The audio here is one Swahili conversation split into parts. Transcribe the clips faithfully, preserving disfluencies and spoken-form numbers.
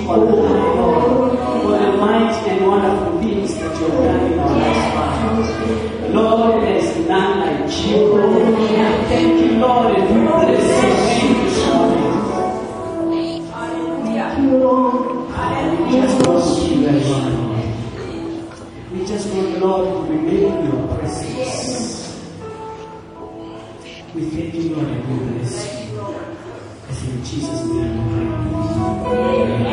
on high, Lord, for the mighty and wonderful things that you have done in our lives, Father. Lord, there is none like you. Thank you, Lord, and we bless your name this morning. We just want you, Lord. We just want, Lord, to remain in your presence. We thank you, Lord, and we bless you. As in Jesus' name we pray.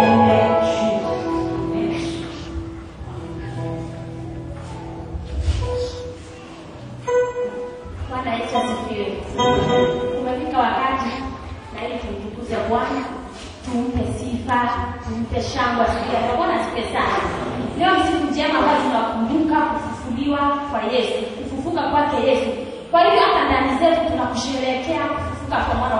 Bwana Yesu asifiwe. Umefika wakati na ili tumtukuze Bwana, tumpe sifa, tumpe shangwe asifiwe. Bwana asifiwe sana. Leo ni siku njema ambayo tunakumbuka kufufuliwa kwa Yesu, kufufuka kwake Yesu. Kwa hivyo hata ndani zetu tunakusherehekea kufufuka kwa mwana